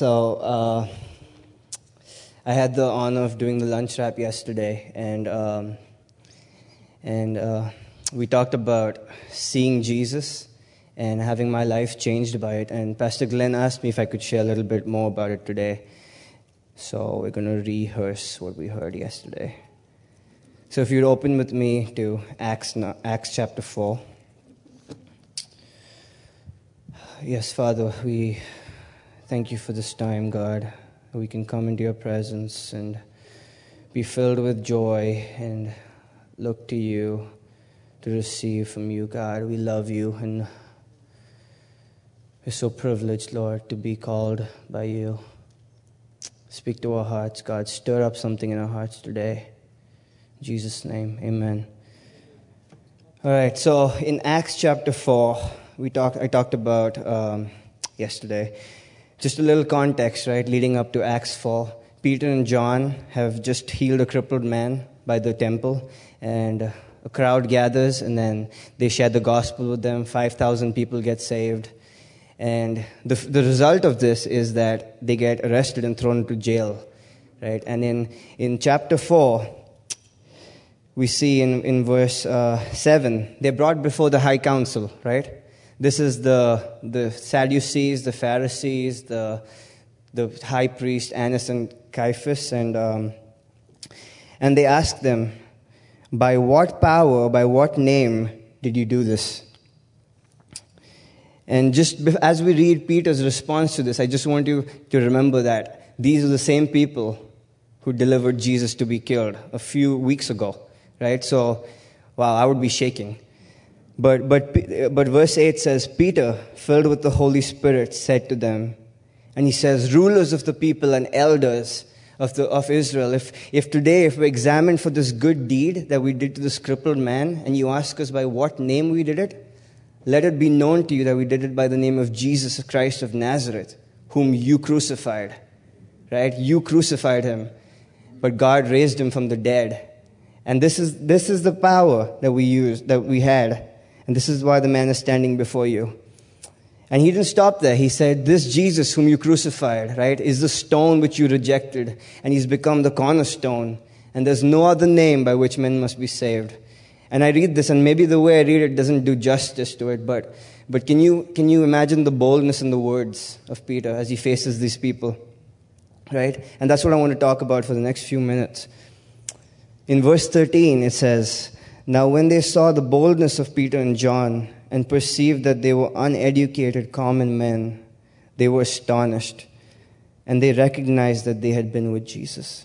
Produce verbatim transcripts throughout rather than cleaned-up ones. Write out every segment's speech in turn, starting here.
So uh, I had the honor of doing the lunch wrap yesterday, and um, and uh, we talked about seeing Jesus and having my life changed by it. And Pastor Glenn asked me if I could share a little bit more about it today. So we're going to rehearse what we heard yesterday. So if you'd open with me to Acts, Acts chapter four. Yes, Father, we thank you for this time, God. We can come into your presence and be filled with joy and look to you to receive from you, God. We love you, and we're so privileged, Lord, to be called by you. Speak to our hearts, God. Stir up something in our hearts today. In Jesus' name, amen. All right, so in Acts chapter four, we talked. I talked about um, yesterday. Just a little context, right, leading up to Acts four. Peter and John have just healed a crippled man by the temple, and a crowd gathers, and then they share the gospel with them. five thousand people get saved. And the the result of this is that they get arrested and thrown into jail, right? And in, in chapter four, we see in, in verse uh, seven, they're brought before the high council, right? This is the the Sadducees, the Pharisees, the the high priest Annas and Caiaphas, and um, and they ask them, by what power, by what name did you do this? And just as we read Peter's response to this, I just want you to remember that these are the same people who delivered Jesus to be killed a few weeks ago, right? So, wow, I would be shaking. But but but verse eight says, Peter, filled with the Holy Spirit, said to them, and he says, rulers of the people and elders of the of Israel, if if today, if we examine for this good deed that we did to this crippled man, and you ask us by what name we did it, let it be known to you that we did it by the name of Jesus Christ of Nazareth, whom you crucified. Right? You crucified him, but God raised him from the dead. And this is this is the power that we used, that we had. And this is why the man is standing before you. And he didn't stop there. He said, this Jesus whom you crucified, right, is the stone which you rejected, and he's become the cornerstone. And there's no other name by which men must be saved. And I read this, and maybe the way I read it doesn't do justice to it, but but can you can you imagine the boldness in the words of Peter as he faces these people, right? And that's what I want to talk about for the next few minutes. In verse thirteen, it says, now when they saw the boldness of Peter and John and perceived that they were uneducated common men, they were astonished, and they recognized that they had been with Jesus.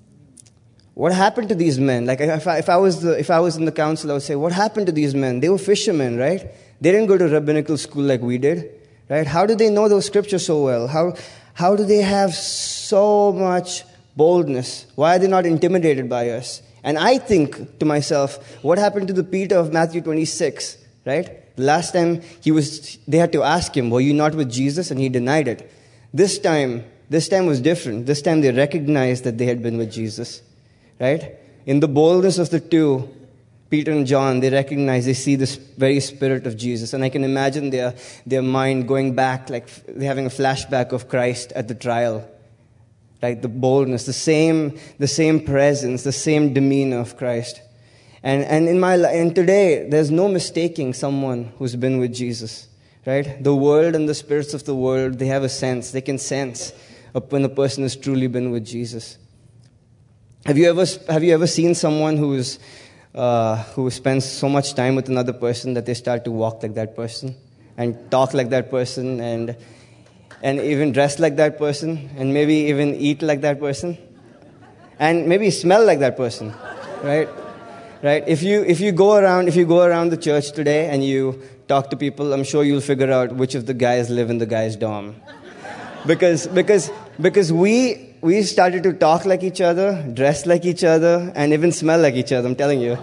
What happened to these men? Like if I, if I was the, if I was in the council, I would say, what happened to these men? They were fishermen, right? They didn't go to rabbinical school like we did, right? How did they know those scriptures so well? How how do they have so much boldness? Why are they not intimidated by us? And I think to myself, what happened to the Peter of Matthew twenty-six, right? Last time he was, they had to ask him, were you not with Jesus? And he denied it. This time, this time was different. This time they recognized that they had been with Jesus. Right? In the boldness of the two, Peter and John, they recognize, they see this very spirit of Jesus. And I can imagine their, their mind going back, like they're having a flashback of Christ at the trial. Right? The boldness, the same, the same presence, the same demeanor of Christ. And, and in my and today, there's no mistaking someone who's been with Jesus. Right? The world and the spirits of the world, they have a sense, they can sense when a person has truly been with Jesus. Have you ever have you ever seen someone who's uh, who spends so much time with another person that they start to walk like that person and talk like that person and and even dress like that person and maybe even eat like that person and maybe smell like that person, right? Right? If you if you go around if you go around the church today and you talk to people, I'm sure you'll figure out which of the guys live in the guy's dorm, because because because we. We started to talk like each other, dress like each other, and even smell like each other, I'm telling you.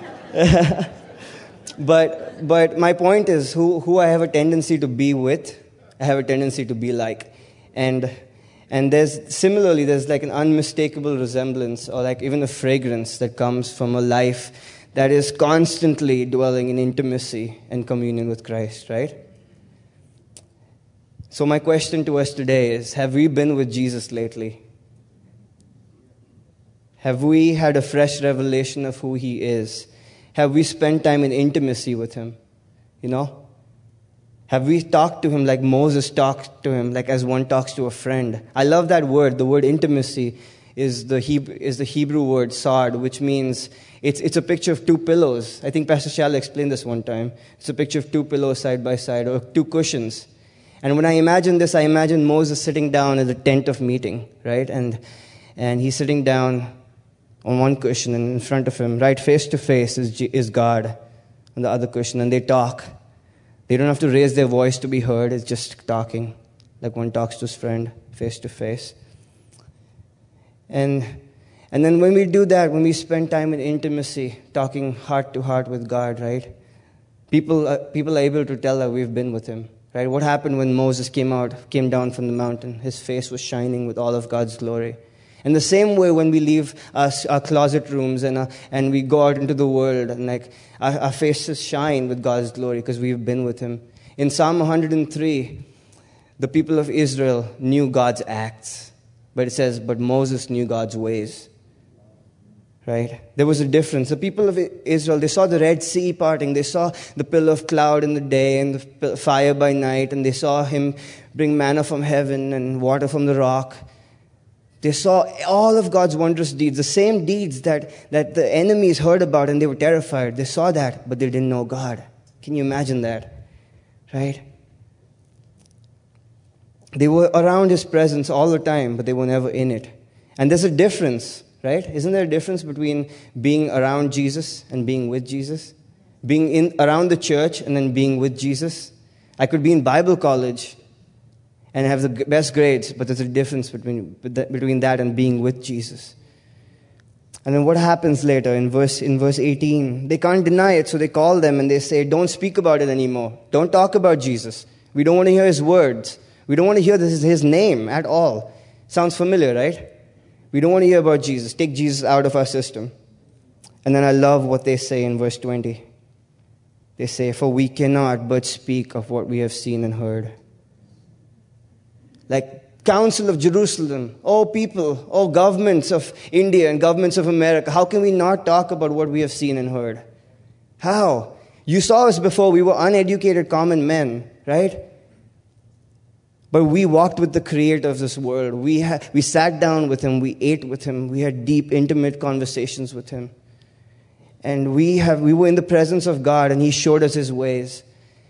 but but my point is, who, who I have a tendency to be with, I have a tendency to be like. And and there's, similarly, there's like an unmistakable resemblance, or like even a fragrance that comes from a life that is constantly dwelling in intimacy and communion with Christ, right? So my question to us today is, have we been with Jesus lately? Have we had a fresh revelation of who he is? Have we spent time in intimacy with him? You know? Have we talked to him like Moses talked to him, like as one talks to a friend? I love that word. The word intimacy is the Hebrew, is the Hebrew word sard, which means it's, it's a picture of two pillows. I think Pastor Shala explained this one time. It's a picture of two pillows side by side, or two cushions. And when I imagine this, I imagine Moses sitting down at the tent of meeting, right? And, and he's sitting down on one cushion, and in front of him, right face to face, is, G- is God on the other cushion, and they talk. They don't have to raise their voice to be heard. It's just talking, like one talks to his friend face to face. And and then when we do that, when we spend time in intimacy, talking heart to heart with God, right? People uh, people are able to tell that we've been with him, right? What happened when Moses came out, came down from the mountain? His face was shining with all of God's glory. In the same way, when we leave our, our closet rooms and uh, and we go out into the world, and like our, our faces shine with God's glory because we've been with him. In Psalm one hundred three, the people of Israel knew God's acts, but it says, but Moses knew God's ways. Right? There was a difference. The people of Israel, they saw the Red Sea parting. They saw the pillar of cloud in the day and the fire by night, and they saw him bring manna from heaven and water from the rock. They saw all of God's wondrous deeds, the same deeds that, that the enemies heard about and they were terrified. They saw that, but they didn't know God. Can you imagine that? Right? They were around his presence all the time, but they were never in it. And there's a difference, right? Isn't there a difference between being around Jesus and being with Jesus? Being in around the church and then being with Jesus? I could be in Bible college and have the best grades, but there's a difference between between that and being with Jesus. And then what happens later in verse in verse eighteen? They can't deny it, so they call them and they say, don't speak about it anymore. Don't talk about Jesus. We don't want to hear his words. We don't want to hear this is his name at all. Sounds familiar, right? We don't want to hear about Jesus. Take Jesus out of our system. And then I love what they say in verse twenty. They say, for we cannot but speak of what we have seen and heard. Like Council of Jerusalem, oh people, oh governments of India and governments of America, how can we not talk about what we have seen and heard? How? You saw us before, we were uneducated common men, right? But we walked with the creator of this world. We ha- we sat down with him, we ate with him, we had deep, intimate conversations with him. And we have we were in the presence of God and he showed us his ways.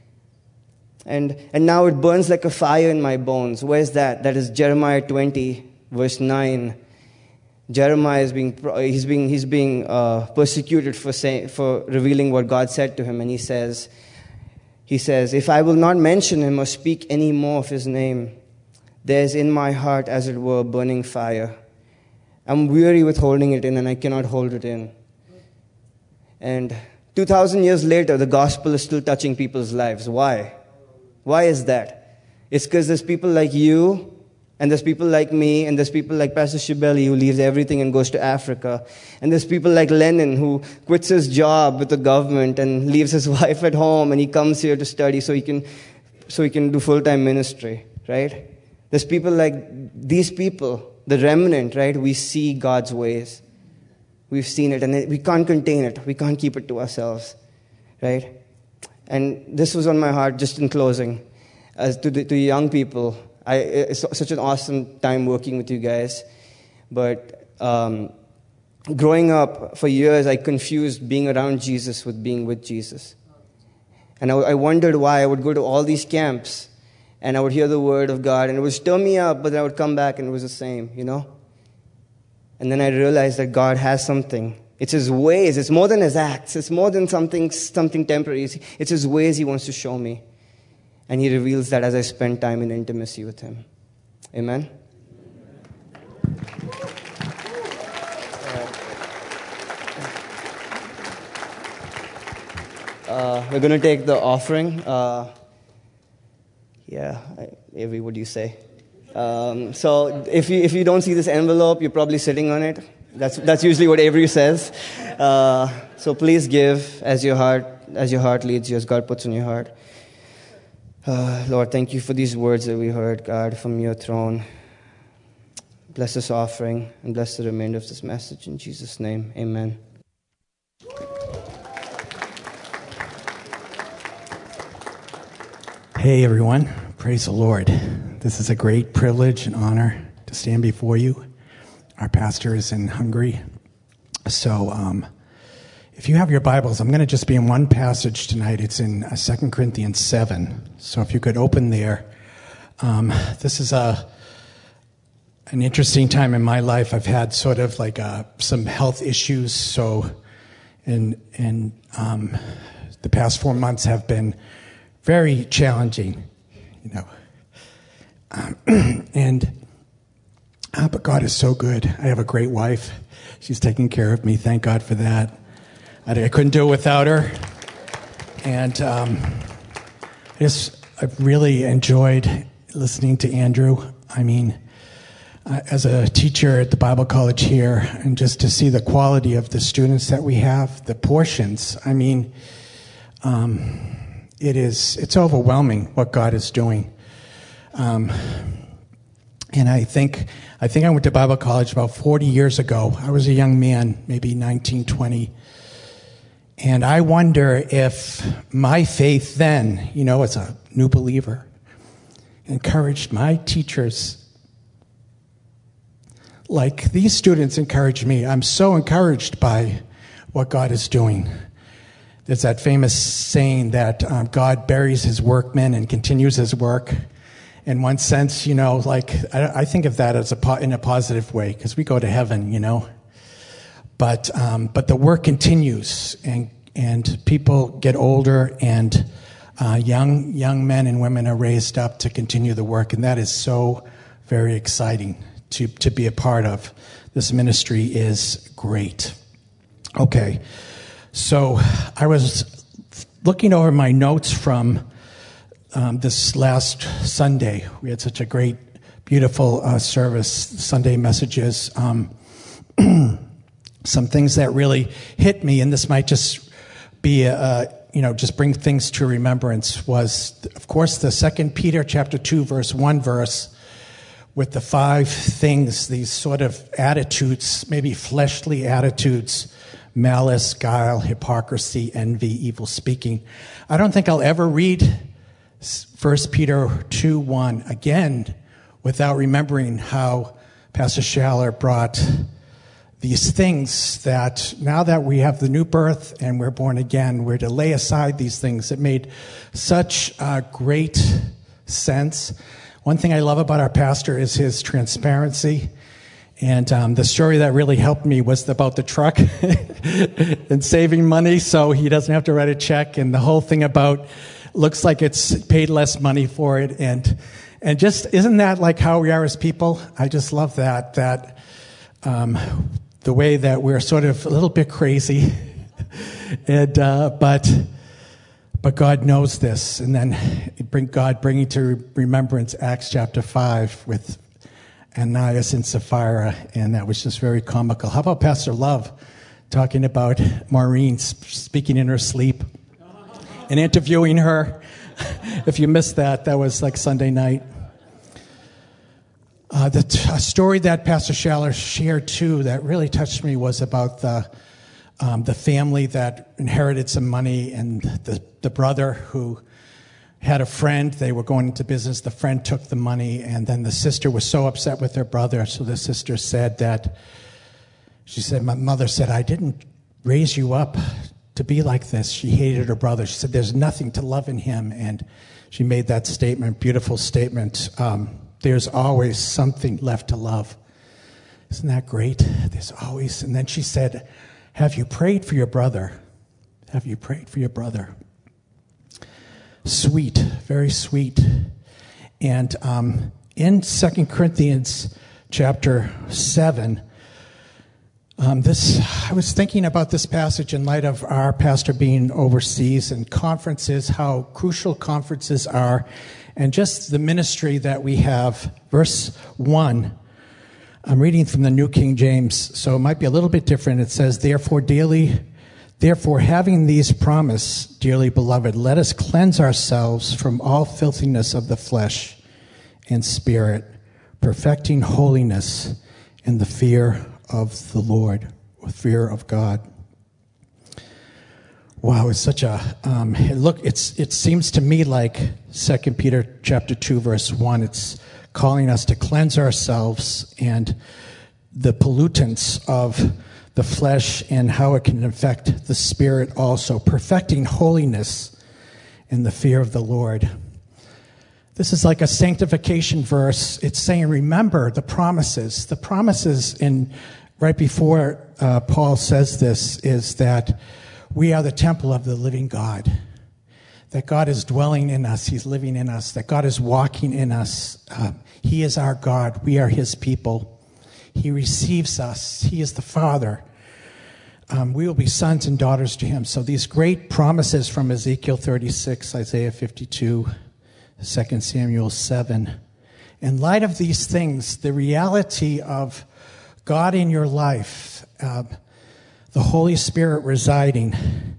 And and now it burns like a fire in my bones. Where's that? That is Jeremiah twenty, verse nine. Jeremiah is being he's being he's being uh, persecuted for saying for revealing what God said to him, and he says, he says, if I will not mention him or speak any more of his name, there is in my heart, as it were, burning fire. I'm weary with holding it in, and I cannot hold it in. And two thousand years later, the gospel is still touching people's lives. Why? Why is that? It's because there's people like you, and there's people like me, and there's people like Pastor Shibeli who leaves everything and goes to Africa. And there's people like Lennon who quits his job with the government and leaves his wife at home, and he comes here to study so he can, so he can do full-time ministry, right? There's people like these people, the remnant, right? We see God's ways. We've seen it, and we can't contain it. We can't keep it to ourselves, right? And this was on my heart, just in closing, as to the to young people. I, it's such an awesome time working with you guys. But um, growing up for years, I confused being around Jesus with being with Jesus. And I, I wondered why. I would go to all these camps, and I would hear the word of God, and it would stir me up, but then I would come back, and it was the same, you know? And then I realized that God has something. It's his ways. It's more than his acts. It's more than something something temporary. It's his ways he wants to show me. And he reveals that as I spend time in intimacy with him. Amen? Uh, we're going to take the offering. Uh, yeah, I, Avery, what do you say? Um, so if you if you don't see this envelope, you're probably sitting on it. That's that's usually what Avery says. Uh, so please give as your heart as your heart leads you, as God puts in your heart. Uh, Lord, thank you for these words that we heard, God, from your throne. Bless this offering and bless the remainder of this message. In Jesus' name, amen. Hey, everyone. Praise the Lord. This is a great privilege and honor to stand before you. Our pastor is in Hungary. So um, if you have your Bibles, I'm going to just be in one passage tonight. It's in uh, Second Corinthians seven. So if you could open there. Um, this is a an interesting time in my life. I've had sort of like uh, some health issues. So and, and um, the past four months have been very challenging, you know. Um, and uh, but God is so good. I have a great wife. She's taking care of me. Thank God for that. I, I couldn't do it without her. And um, I just, I've really enjoyed listening to Andrew. I mean, uh, as a teacher at the Bible College here, and just to see the quality of the students that we have, the portions, I mean, um, it is, it's overwhelming what God is doing. Um, and I think, I think I went to Bible college about forty years ago. I was a young man, maybe nineteen, twenty. And I wonder if my faith then, you know, as a new believer, encouraged my teachers like these students encouraged me. I'm so encouraged by what God is doing. There's that famous saying that um, God buries his workmen and continues his work. In one sense, you know, like, I, I think of that as a po- in a positive way, because we go to heaven, you know. But um, but the work continues, and and people get older, and uh, young young men and women are raised up to continue the work, and that is so very exciting to to be a part of. This ministry is great. Okay, so I was looking over my notes from um, this last Sunday. We had such a great, beautiful uh, service, Sunday messages. Um, some things that really hit me, and this might just be, uh, you know, just bring things to remembrance, was, of course, the Second Peter chapter two, verse one verse, with the five things, these sort of attitudes, maybe fleshly attitudes: malice, guile, hypocrisy, envy, evil speaking. I don't think I'll ever read First Peter two one again without remembering how Pastor Schaller brought these things, that now that we have the new birth and we're born again, we're to lay aside these things. It made such uh, great sense. One thing I love about our pastor is his transparency. And um, the story that really helped me was about the truck and saving money so he doesn't have to write a check, and the whole thing about looks like it's paid less money for it. And and just, isn't that like how we are as people? I just love that, that um, the way that we're sort of a little bit crazy, and uh, but but God knows this. And then bring God bringing to remembrance Acts chapter five with Ananias and Sapphira, and that was just very comical. How about Pastor Love talking about Maureen speaking in her sleep and interviewing her? If you missed that, that was like Sunday night. Uh, the t- a story that Pastor Schaller shared too that really touched me was about the um, the family that inherited some money, and the, the brother who had a friend. They were going into business. The friend took the money, and then the sister was so upset with her brother. So the sister said that, she said, my mother said, I didn't raise you up to be like this. She hated her brother. She said, there's nothing to love in him. And she made that statement, beautiful statement. Um, there's always something left to love. Isn't that great? There's always. And then she said, have you prayed for your brother? Have you prayed for your brother? Sweet, very sweet. And um, in Second Corinthians chapter seven, um, this I was thinking about this passage in light of our pastor being overseas and conferences, how crucial conferences are, and just the ministry that we have. Verse one, I'm reading from the New King James, so it might be a little bit different. It says, therefore daily Therefore, having these promise, dearly beloved, let us cleanse ourselves from all filthiness of the flesh and spirit, perfecting holiness in the fear of the Lord, or fear of God. Wow, it's such a um, look. It's it seems to me like Second Peter chapter two, verse one. It's calling us to cleanse ourselves and the pollutants of the flesh and how it can affect the spirit also, perfecting holiness in the fear of the Lord. This is like a sanctification verse. It's saying, remember the promises. The promises in right before uh, Paul says this is that we are the temple of the living God, that God is dwelling in us, he's living in us, that God is walking in us. Uh, he is our God. We are his people. He receives us. He is the Father. Um, we will be sons and daughters to him. So these great promises from Ezekiel thirty-six, Isaiah fifty-two, Second Samuel seven. In light of these things, the reality of God in your life, uh, the Holy Spirit residing,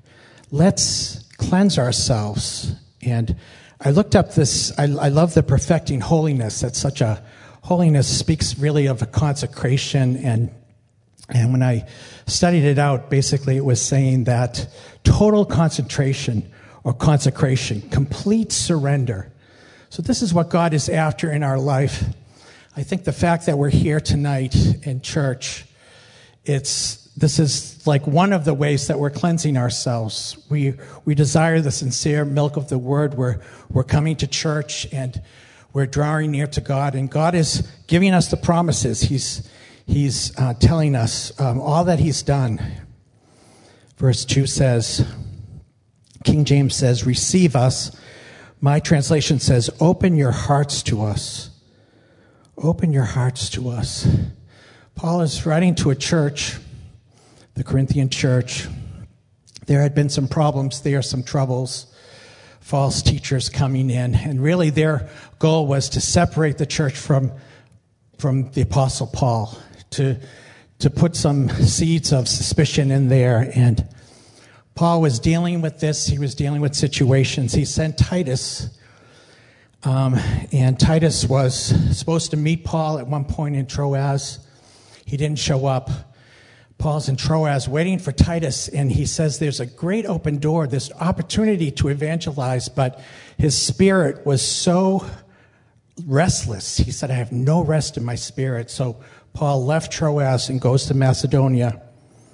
let's cleanse ourselves. And I looked up this, I, I love the perfecting holiness. That's such a, holiness speaks really of a consecration. And, and when I studied it out, basically it was saying that total concentration or consecration, complete surrender. So this is what God is after in our life. I think the fact that we're here tonight in church, it's this is like one of the ways that we're cleansing ourselves. We we desire the sincere milk of the word. We're we're coming to church and we're drawing near to God, and God is giving us the promises. He's He's uh, telling us um, all that he's done. Verse two says, King James says, receive us. My translation says, open your hearts to us. Open your hearts to us. Paul is writing to a church, the Corinthian church. There had been some problems there, some troubles, false teachers coming in, and really their goal was to separate the church from, from the Apostle Paul, to, to put some seeds of suspicion in there. And Paul was dealing with this. He was dealing with situations. He sent Titus, um, and Titus was supposed to meet Paul at one point in Troas. He didn't show up. Paul's in Troas waiting for Titus, and he says there's a great open door, this opportunity to evangelize, but his spirit was so restless. He said, I have no rest in my spirit. So Paul left Troas and goes to Macedonia.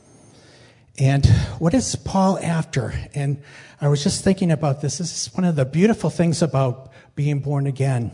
And what is Paul after? And I was just thinking about this. This is one of the beautiful things about being born again.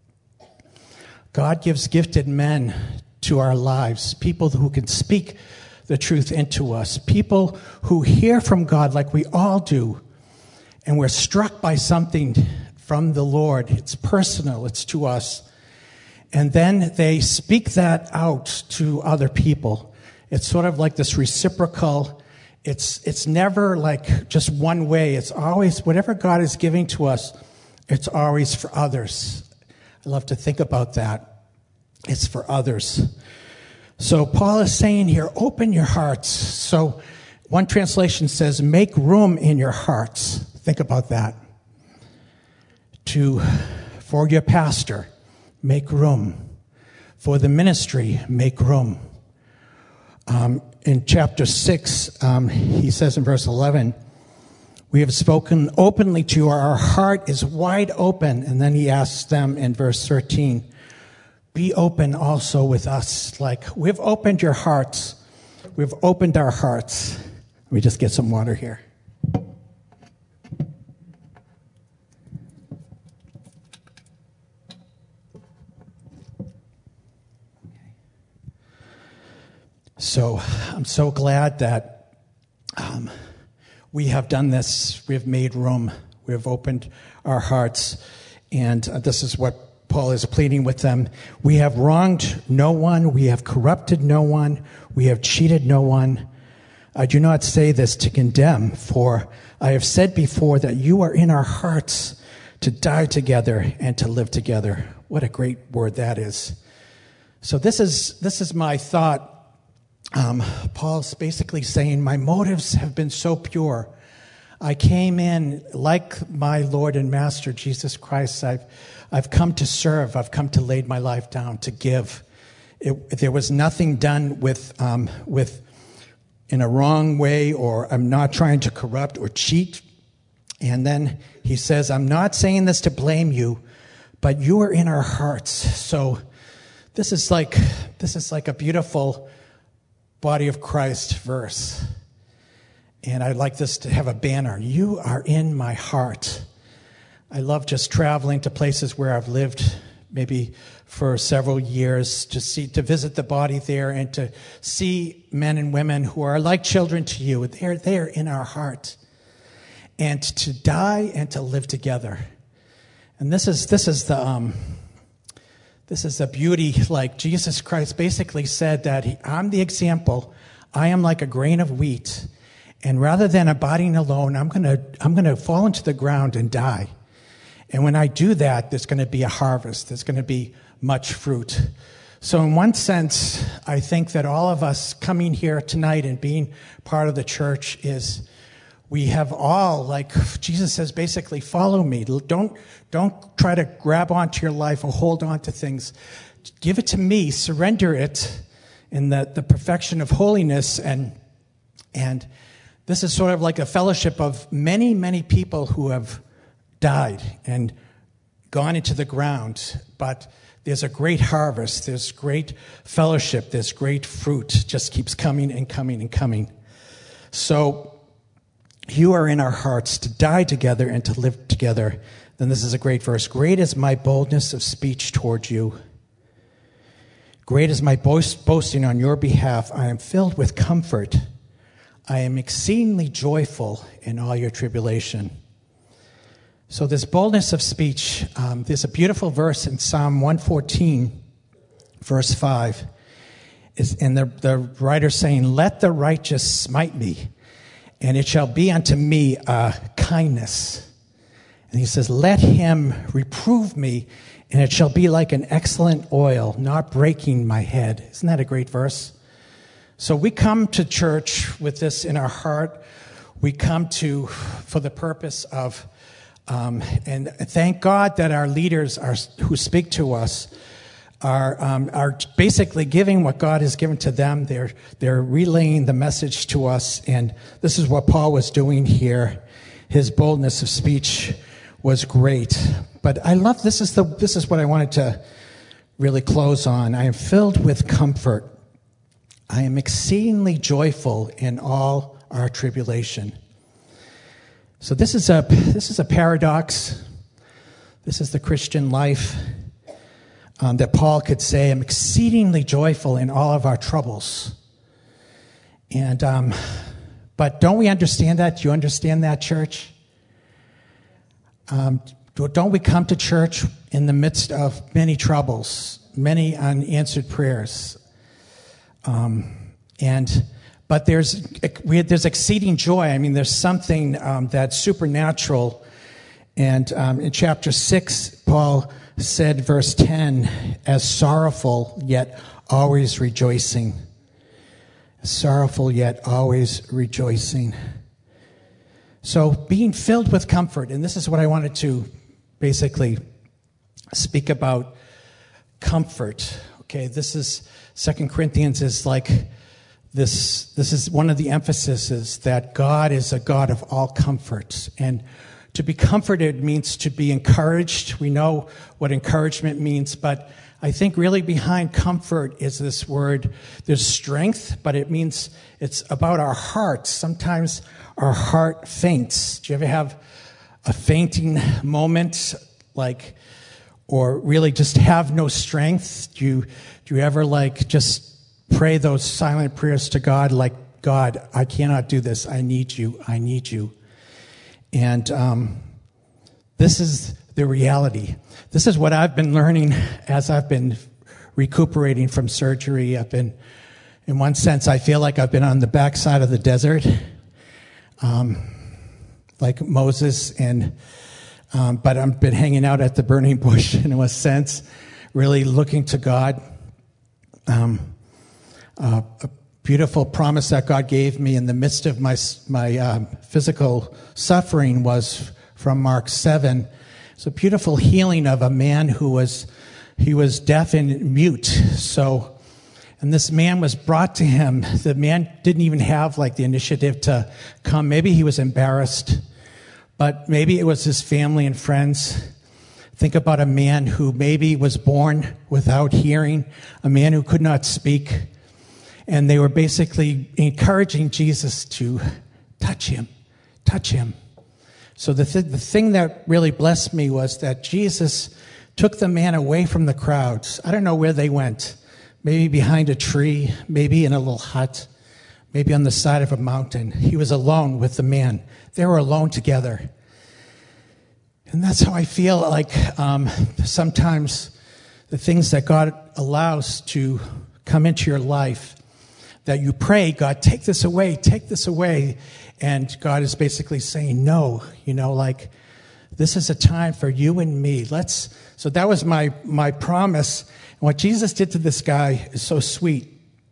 God gives gifted men to our lives, people who can speak the truth into us, people who hear from God like we all do, and we're struck by something from the Lord. It's personal, it's to us. And then they speak that out to other people. It's sort of like this reciprocal. It's it's never like just one way. It's always, whatever God is giving to us, it's always for others. I love to think about that. It's for others. So Paul is saying here, open your hearts. So one translation says, make room in your hearts. Think about that. To, for your pastor, make room. For the ministry, make room. Um, in chapter six, um, he says in verse eleven, we have spoken openly to you. Our heart is wide open. And then he asks them in verse thirteen, be open also with us. Like, we've opened your hearts. We've opened our hearts. Let me just get some water here. So I'm so glad that um, we have done this. We have made room. We have opened our hearts. And uh, this is what Paul is pleading with them. We have wronged no one. We have corrupted no one. We have cheated no one. I do not say this to condemn, for I have said before that you are in our hearts to die together and to live together. What a great word that is. So this is this is my thought um, Paul's basically saying, my motives have been so pure. I came in like my Lord and Master, Jesus Christ. I've, I've come to serve. I've come to lay my life down, to give. It, there was nothing done with, um, with in a wrong way, or I'm not trying to corrupt or cheat. And then he says, I'm not saying this to blame you, but you are in our hearts. So this is like, this is like a beautiful body of Christ verse. And I'd like this to have a banner. You are in my heart. I love just traveling to places where I've lived maybe for several years, to see, to visit the body there and to see men and women who are like children to you. They're there in our heart. And to die and to live together. And this is this is the um, this is the beauty. Like Jesus Christ basically said that he, I'm the example. I am like a grain of wheat, and rather than abiding alone, I'm gonna I'm gonna fall into the ground and die. And when I do that, there's going to be a harvest. There's going to be much fruit. So in one sense, I think that all of us coming here tonight and being part of the church is, we have all, like Jesus says, basically, follow me. Don't, don't try to grab onto your life or hold on to things. Give it to me. Surrender it in the, the perfection of holiness. And, and this is sort of like a fellowship of many, many people who have died and gone into the ground. But there's a great harvest. There's great fellowship. There's great fruit. It just keeps coming and coming and coming. So, you are in our hearts to die together and to live together. Then this is a great verse. Great is my boldness of speech toward you. Great is my boast, boasting on your behalf. I am filled with comfort. I am exceedingly joyful in all your tribulation. So this boldness of speech, um, there's a beautiful verse in Psalm one fourteen, verse five. Is, and the, the writer saying, let the righteous smite me, and it shall be unto me a kindness. And he says, let him reprove me, and it shall be like an excellent oil, not breaking my head. Isn't that a great verse? So we come to church with this in our heart. We come to, for the purpose of, um, and thank God that our leaders are, who speak to us are um, are basically giving what God has given to them. They're they're relaying the message to us, and this is what Paul was doing here. His boldness of speech was great. But I love this is the this is what I wanted to really close on. I am filled with comfort. I am exceedingly joyful in all our tribulation. So this is a this is a paradox. This is the Christian life. Um, that Paul could say, I'm exceedingly joyful in all of our troubles. And, um, but don't we understand that? Do you understand that, church? Um, don't we come to church in the midst of many troubles, many unanswered prayers? Um, and, but there's, we, there's exceeding joy. I mean, there's something, um, that's supernatural. And, um, in chapter six, Paul said, verse ten, as sorrowful yet always rejoicing. Sorrowful yet always rejoicing. So being filled with comfort, and this is what I wanted to basically speak about, comfort. Okay, this is Second Corinthians is like this. This is one of the emphases that God is a God of all comfort. And to be comforted means to be encouraged. We know what encouragement means, but I think really behind comfort is this word. There's strength, but it means it's about our hearts. Sometimes our heart faints. Do you ever have a fainting moment, like, or really just have no strength? Do you, do you ever like just pray those silent prayers to God, like, God, I cannot do this. I need you. I need you. And um, this is the reality. This is what I've been learning as I've been recuperating from surgery. I've been, in one sense, I feel like I've been on the backside of the desert, um, like Moses, and um, but I've been hanging out at the burning bush in a sense, really looking to God. Um, uh, beautiful promise that God gave me in the midst of my my um, physical suffering was from Mark seven. It's a beautiful healing of a man who was he was deaf and mute. So, and this man was brought to him. The man didn't even have like the initiative to come. Maybe he was embarrassed, but maybe it was his family and friends. Think about a man who maybe was born without hearing, a man who could not speak, and they were basically encouraging Jesus to touch him, touch him. So the, th- the thing that really blessed me was that Jesus took the man away from the crowds. I don't know where they went. Maybe behind a tree, maybe in a little hut, maybe on the side of a mountain. He was alone with the man. They were alone together. And that's how I feel like um, sometimes the things that God allows to come into your life, that you pray, God, take this away, take this away. And God is basically saying, no, you know, like, this is a time for you and me. Let's, so that was my, my promise. And what Jesus did to this guy is so sweet.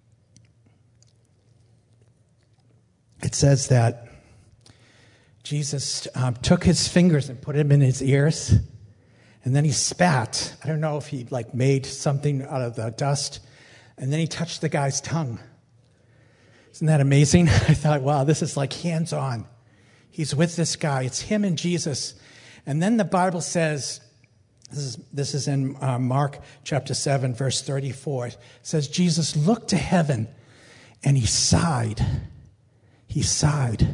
It says that Jesus um, took his fingers and put them in his ears, and then he spat. I don't know if he like made something out of the dust, and then he touched the guy's tongue. Isn't that amazing? I thought, wow, this is like hands-on. He's with this guy. It's him and Jesus. And then the Bible says, this is, this is in uh, Mark chapter seven, verse thirty-four. It says, Jesus looked to heaven, and he sighed. He sighed.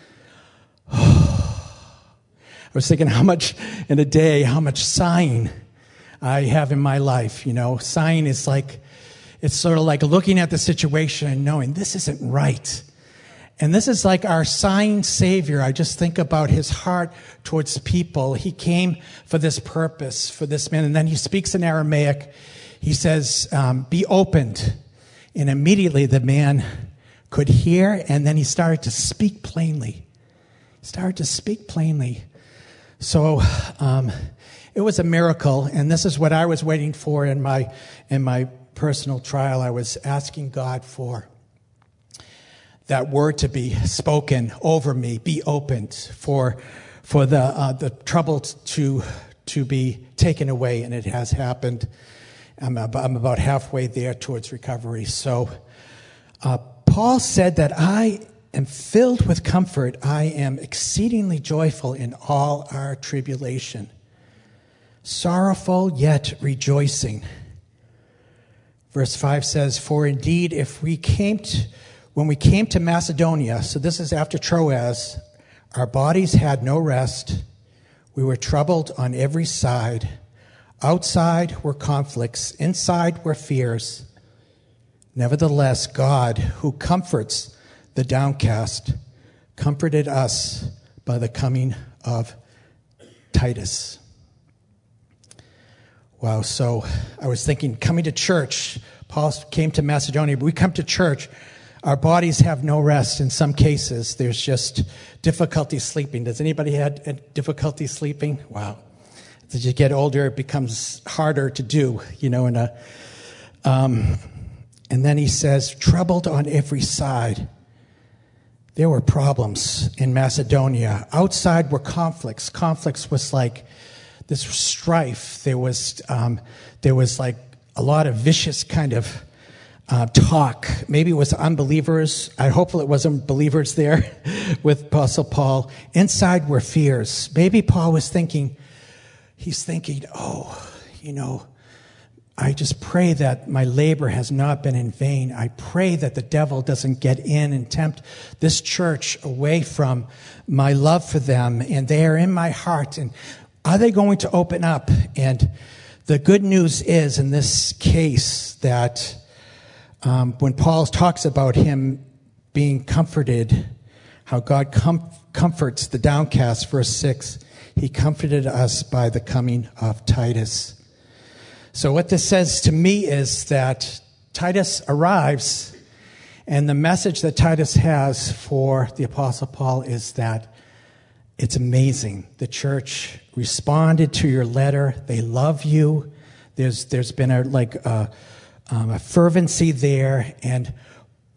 I was thinking how much in a day, how much sighing I have in my life. You know, sighing is like, it's sort of like looking at the situation and knowing this isn't right. And this is like our sighing Savior. I just think about his heart towards people. He came for this purpose, for this man. And then he speaks in Aramaic. He says, um, be opened. And immediately the man could hear, and then he started to speak plainly. Started to speak plainly. So um, it was a miracle, and this is what I was waiting for in my in my personal trial. I was asking God for that word to be spoken over me, be opened, for for the uh, the trouble to to be taken away, and it has happened. I'm about, I'm about halfway there towards recovery. So uh, Paul said that I am filled with comfort. I am exceedingly joyful in all our tribulation, sorrowful yet rejoicing. Verse five says, for indeed, if we came to, when we came to Macedonia, so this is after Troas, our bodies had no rest. We were troubled on every side. Outside were conflicts, inside were fears. Nevertheless, God, who comforts the downcast, comforted us by the coming of Titus. Wow, so I was thinking, coming to church, Paul came to Macedonia, but we come to church, our bodies have no rest. In some cases, there's just difficulty sleeping. Does anybody have difficulty sleeping? Wow. As you get older, it becomes harder to do, you know, in a, um, and then he says, troubled on every side. There were problems in Macedonia. Outside were conflicts. Conflicts was like this strife. There was um, there was like a lot of vicious kind of uh, talk. Maybe it was unbelievers. I hope it wasn't believers there with Apostle Paul. Inside were fears. Maybe Paul was thinking, he's thinking, oh, you know, I just pray that my labor has not been in vain. I pray that the devil doesn't get in and tempt this church away from my love for them. And they are in my heart. And are they going to open up? And the good news is in this case that um, when Paul talks about him being comforted, how God com- comforts the downcast, verse six, he comforted us by the coming of Titus. So what this says to me is that Titus arrives, and the message that Titus has for the Apostle Paul is that it's amazing. The church responded to your letter. They love you. There's there's been a like a, um, a fervency there, and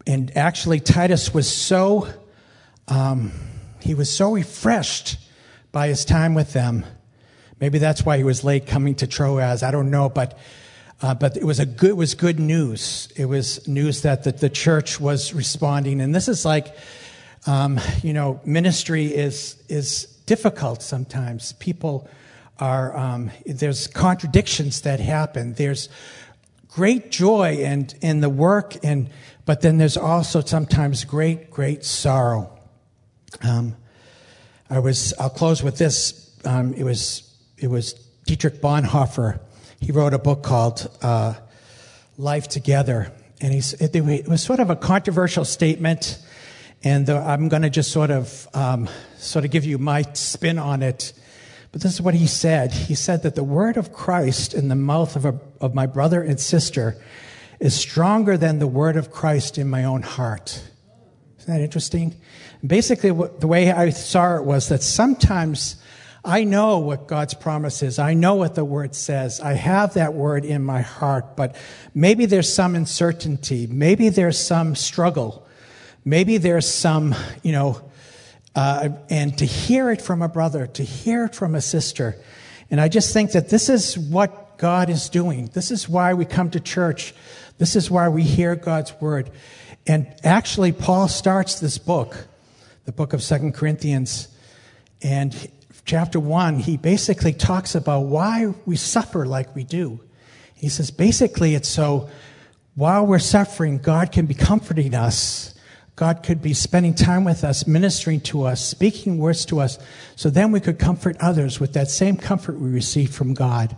and actually Titus was so, um, he was so refreshed by his time with them. Maybe that's why he was late coming to Troas. I don't know, but uh, but it was a good it was good news. It was news that the, the church was responding. And this is like, um, you know, ministry is is difficult sometimes. People are um, there's contradictions that happen. There's great joy and in the work, and but then there's also sometimes great great sorrow. Um, I was I'll close with this. Um, it was. It was Dietrich Bonhoeffer. He wrote a book called uh, Life Together. And he's, it, it was sort of a controversial statement. And the, I'm going to just sort of um, sort of give you my spin on it. But this is what he said. He said that the word of Christ in the mouth of, a, of my brother and sister is stronger than the word of Christ in my own heart. Isn't that interesting? Basically, what, the way I saw it was that sometimes I know what God's promise is. I know what the word says. I have that word in my heart, but maybe there's some uncertainty. Maybe there's some struggle. Maybe there's some, you know, uh, and to hear it from a brother, to hear it from a sister. And I just think that this is what God is doing. This is why we come to church. This is why we hear God's word. And actually, Paul starts this book, the book of Second Corinthians, and chapter one, he basically talks about why we suffer like we do. He says, basically, it's so while we're suffering, God can be comforting us. God could be spending time with us, ministering to us, speaking words to us, so then we could comfort others with that same comfort we receive from God.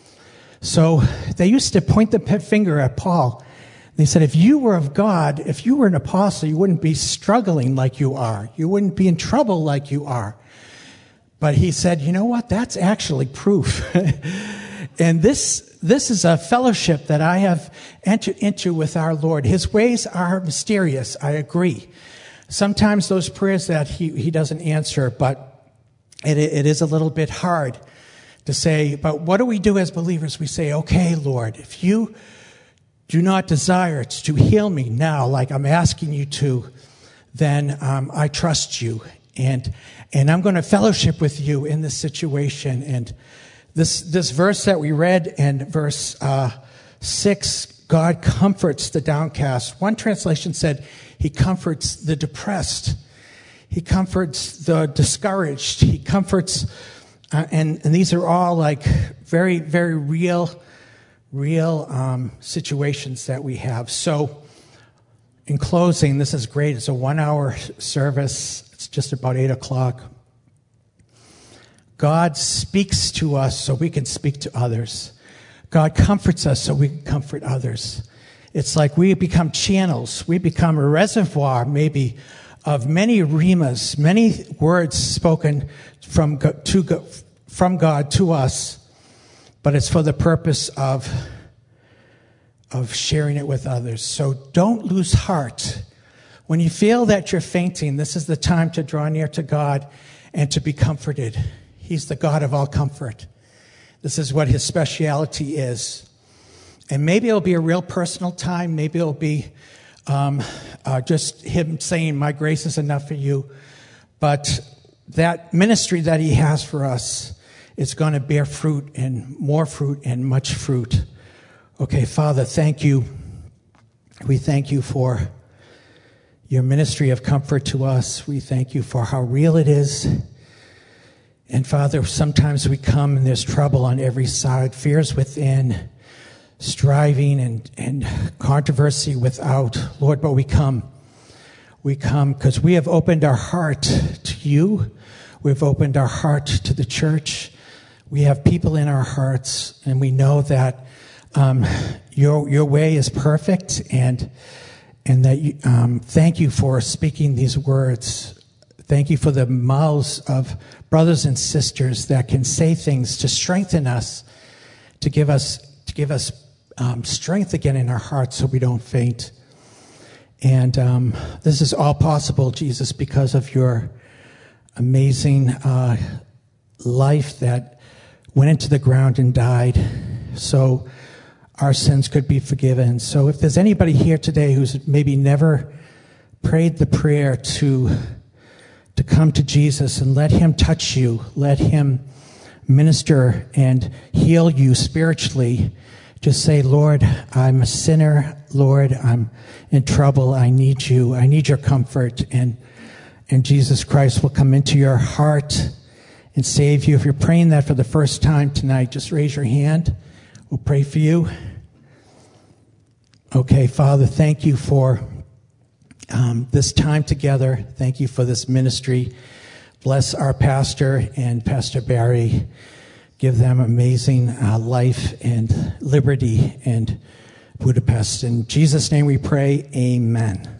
So they used to point the finger at Paul. They said, if you were of God, if you were an apostle, you wouldn't be struggling like you are. You wouldn't be in trouble like you are. But he said, you know what? That's actually proof. And this this is a fellowship that I have entered into with our Lord. His ways are mysterious, I agree. Sometimes those prayers that he, he doesn't answer, but it, it is a little bit hard to say. But what do we do as believers? We say, okay, Lord, if you do not desire to heal me now like I'm asking you to, then um, I trust you. And and I'm going to fellowship with you in this situation. And this this verse that we read in verse uh, six, God comforts the downcast. One translation said he comforts the depressed. He comforts the discouraged. He comforts, uh, and, and these are all like very, very real, real um, situations that we have. So in closing, this is great. It's a one-hour service. It's just about eight o'clock. God speaks to us so we can speak to others. God comforts us so we can comfort others. It's like we become channels. We become a reservoir, maybe, of many rimas, many words spoken from to from God to us, but it's for the purpose of, of sharing it with others. So don't lose heart. When you feel that you're fainting, this is the time to draw near to God and to be comforted. He's the God of all comfort. This is what his speciality is. And maybe it'll be a real personal time. Maybe it'll be um, uh, just him saying, my grace is enough for you. But that ministry that he has for us is going to bear fruit and more fruit and much fruit. Okay, Father, thank you. We thank you for your ministry of comfort to us. We thank you for how real it is. And Father, sometimes we come and there's trouble on every side, fears within, striving and, and controversy without. Lord, but we come. We come because we have opened our heart to you. We've opened our heart to the church. We have people in our hearts, and we know that um, your your way is perfect, and and that you, um, thank you for speaking these words. Thank you for the mouths of brothers and sisters that can say things to strengthen us, to give us to give us um, strength again in our hearts so we don't faint. And um, this is all possible, Jesus, because of your amazing uh, life that went into the ground and died so our sins could be forgiven. So if there's anybody here today who's maybe never prayed the prayer to, to come to Jesus and let him touch you, let him minister and heal you spiritually, just say, Lord, I'm a sinner. Lord, I'm in trouble. I need you. I need your comfort. And, and Jesus Christ will come into your heart and save you. If you're praying that for the first time tonight, just raise your hand. We'll pray for you. Okay, Father, thank you for um, this time together. Thank you for this ministry. Bless our pastor and Pastor Barry. Give them amazing uh, life and liberty and Budapest. In Jesus' name we pray, amen.